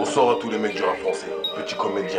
Bonsoir à tous les mecs du rap français, petits comédiens,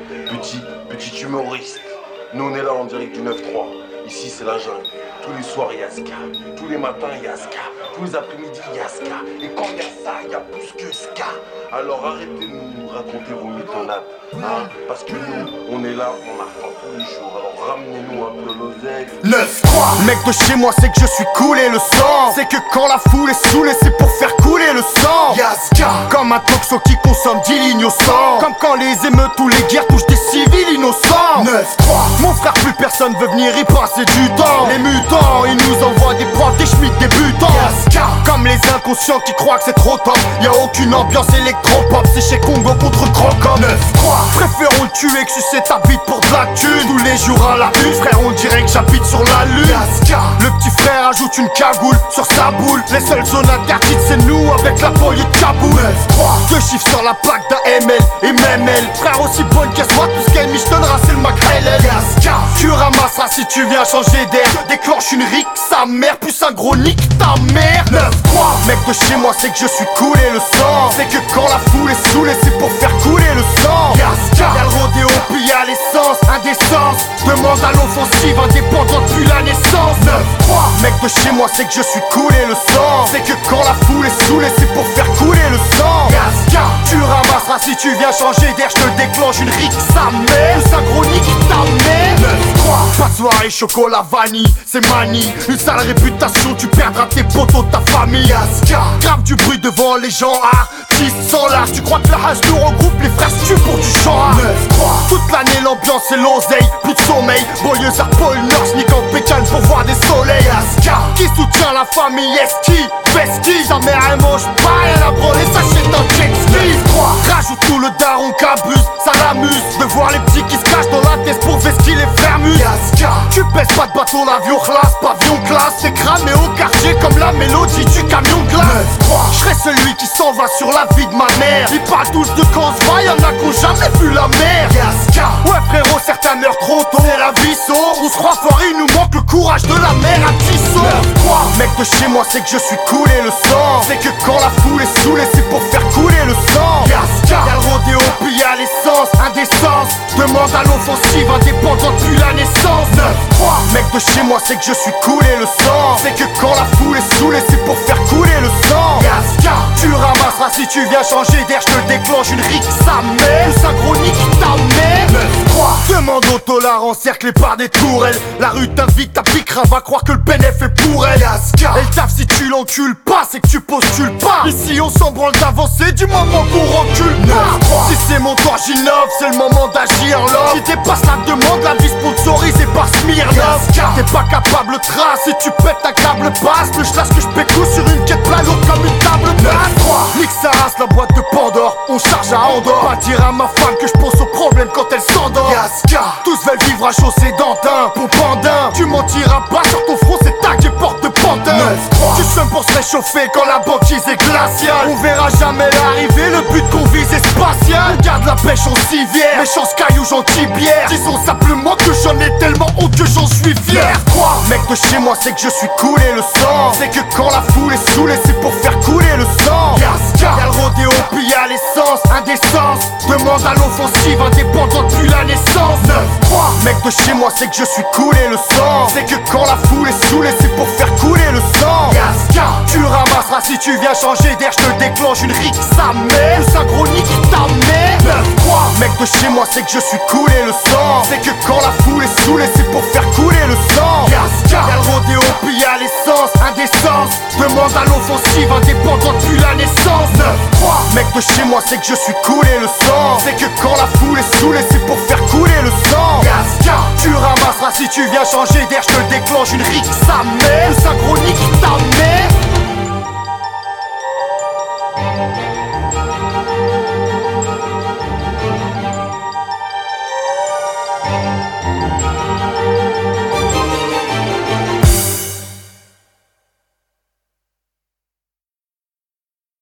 petit humoriste. Nous on est là en direct du 9-3, ici c'est la jungle. Tous les soirs il y a ska, tous les matins il y a ska, tous les après-midi il y a ska. Et quand il y a ça, il y a plus que ska. Alors arrêtez de nous raconter vos mythonades, hein, parce que nous, on est là, on a faim tous les jours. Alors ramenez-nous un peu l'oseille. 9-3. Mec de chez moi, c'est que je suis coulé le sang. C'est que quand la foule est saoulée, c'est pour faire couler le sang. Yaska. Comme un toxo qui consomme 10 lignes au sang. Comme quand les émeutes ou les guerres touchent des civils innocents. 9-3. Mon frère, plus personne veut venir y passer du temps. Les mutants, ils nous envoient des profs, des schmitts, des butants. Yaska. Comme les inconscients qui croient que c'est trop top. Y'a aucune ambiance électropop, c'est chez Congo contre Crocom. 9-3. Préférons le tuer que sucer ta bite pour de la thune. Tous les jours à la une, frère, on dirait que j'habite sur la lune. Yaska. Le petit frère ajoute une cagoule sur sa boule. Les seules zones interdites, c'est nous avec la police de Kaboul. 9-3. Deux chiffres sur la plaque d'un ML et même elle. Frère, aussi bonne qu'elle soit, tout ce qu'elle m'y donnera, c'est le McHalen. Yaska. Tu ramasseras si tu viens changer d'air. Déclenche une rique, sa mère, plus un gros nique, ta mère. 9-3. Mec de chez moi, c'est que je suis coulé le sang. C'est que quand la foule est saoulée, c'est pour faire couler le sang. Yaska. Y'a le rodéo, puis y'a l'essence, indécence. Demande à l'offensive, indépendante depuis la naissance. 9-3. Mec de chez moi, c'est que je suis coulé le sang. C'est que quand la foule est saoulée, c'est pour faire couler le sang. Yaska. Tu ramasseras si tu viens changer d'air, je te déclenche une rique, sa mère. Plus un gros nique, ta mère. 9-3. Pas de soirée, chocolat, vanille, c'est manie. Une sale réputation, tu perdras tes potos, ta famille. Yaska. Grave du bruit devant les gens, artistes sans l'art. Tu crois que la hache nous regroupe, les frères se tuent pour du chant. 9-3. Toute l'année l'ambiance c'est l'oseille, plus de sommeil. Boyeuse à Paul Nord, sneak en bécane pour voir des soleils. Yaska. Qui soutient la famille, Eski, Veski. Sa mère elle mange pas, elle a brûlé sa chaîne dans jet ski. 9-3. Rajoute tout le daron qu'abuse, ça l'amuse de voir les petits qui se cachent dans la tête pour Veski les frères mus. Yaska. Tu pèses pas de bateau, l'avion classe, pavillon classe. C'est cramé au quartier comme la mélodie du camion de glace. 9-3. Je serai celui qui s'en va sur la vie de ma mère. Ils parlent tous de quand se va, y'en a qui ont jamais vu la mer. Yaska. Ouais frérot, certains meurent trop tôt, c'est la vie sauve. On se croit fort, il nous manque le courage de la mer à Tissot. 9-3. Mec de chez moi, c'est que je suis coulé le sang. C'est que quand la foule est saoulée, c'est pour faire couler le sang. Yaska. Y'a le rodéo, puis y'a l'essence, indécence. Demande à l'offensive, indépendante depuis la naissance. 9-3. Mec de chez moi, c'est que je suis coulé le sang. C'est que quand la foule est saoulée, c'est pour faire couler le sang. Yaska. Tu ramasseras si tu viens changer d'air, je te déclenche une rique, sa mère. Plus un gros nique, ta mère. 9-3. Demande au tolard encerclé par des tourelles. La rue t'invite, ta piquera, va croire que le bénéf est pour elle. Yaska. Elle taffe si tu l'encules pas, c'est que tu postules pas. Ici on s'en branle d'avancer du moment qu'on recule pas. 9-3. Si c'est mon temps, j'innove, c'est le moment d'agir là. Si dépasses la demande, la vie sponsorisée par Smirnoff. T'es pas capable de trace, si tu pètes ta câble passe. Le schlass que je pécou sur une quête plein lourde comme une table basse. 9-3. Nique sa race, la boîte de Pandore, on charge à Andorre. Pas dire à ma femme que je pense aux problèmes quand elle s'endort. Yaska. Tous veulent vivre à chaussée d'Antin, pour Pandin. Tu mentiras pas sur ton front, c'est ta qui porte de Pantin. 9-3. Tu semes pour se réchauffer quand la banquise est glaciale. On verra jamais l'arrivée, le but qu'on vise est spatial. On garde la pêche en civière, méchance caillou, gentil bière. Disons simplement que j'en ai tellement honte que j'en suis fier. 9-3. Mec de chez moi, c'est que je suis coulé le sang. C'est que quand la foule est saoulée, c'est pour faire couler le sang. Yaska. Y'a le rodéo, puis y'a l'essence, indécence. Demande à l'offensive, indépendante depuis la naissance. 9-3. Mec de chez moi, c'est que je suis coulé le sang. C'est que quand la foule est saoulée, c'est pour faire couler le sang. Yaska. Tu ramasseras si tu viens changer d'air, je te déclenche une rique, sa mère. Plus un gros nique, ta mère. 9-3. Mec de chez moi, c'est que je suis coulé le sang. C'est que quand la foule est saoulée, c'est pour faire couler le sang. Yaska. Y'a le rodéo, puis y'a l'essence, indécence. Demande à l'offensive, indépendante depuis la naissance. 9-3. Mec de chez moi, c'est que je suis coulé le sang. C'est que quand la foule est saoulée, c'est pour faire couler le sang. Yaska. Tu ramasseras si tu viens changer d'air, je te déclenche une rique, sa mère. Plus un gros nique, ta mère.